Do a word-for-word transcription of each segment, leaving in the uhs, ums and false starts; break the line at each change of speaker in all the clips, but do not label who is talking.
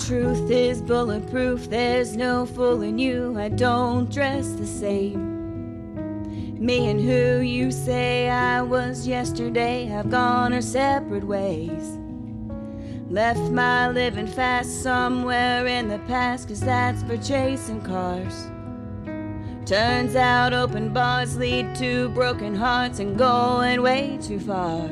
truth is bulletproof, there's no fooling you. I don't dress the same. Me and who you say I was yesterday have gone our separate ways. Left my living fast somewhere in the past, 'cause that's for chasing cars. Turns out open bars lead to broken hearts and going way too far.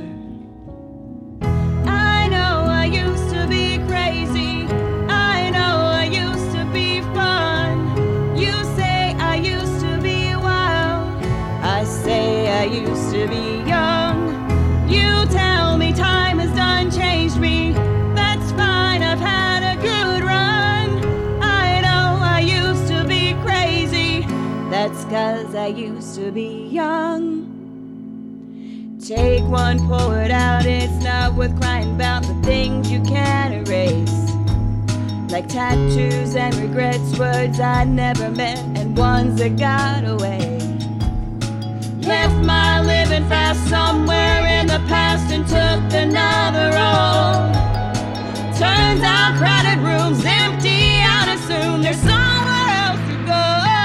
I know I used to be crazy, I know I used to be fun. You say I used to be wild, I say I used to be young. You tell me time has done changed me, that's fine, I've had a good run. I know I used to be crazy, that's 'cause I used to be young. Take one, pull it out, it's not worth crying about the things you can't erase. Like tattoos and regrets, words I never meant and ones that got away. Left my living fast somewhere in the past and took another road. Turns out crowded rooms empty out as soon, there's somewhere else to go.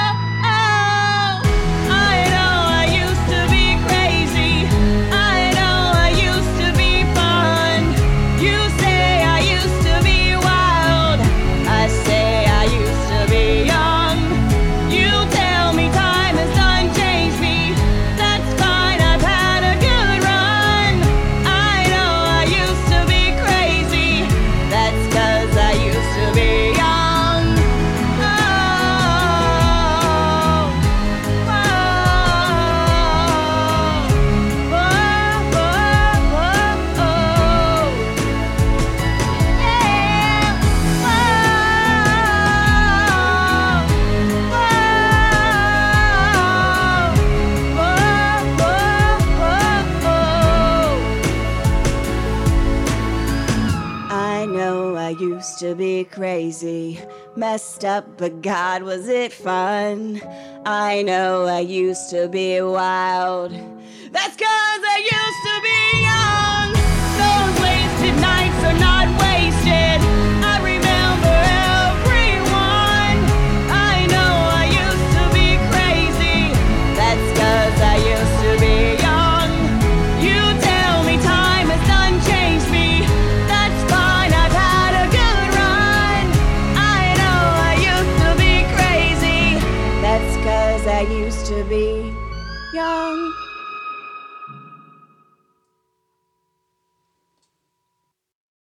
I used to be crazy, messed up, but God, was it fun. I know I used to be wild, that's 'cause I used to be young. Those wasted nights are not wasted, I remember everyone. I know I used to be crazy, that's 'cause I used to be young. You tell me time has done changed me, that's fine, I've had a good run. I know I used to be crazy, that's 'cause I used to be young.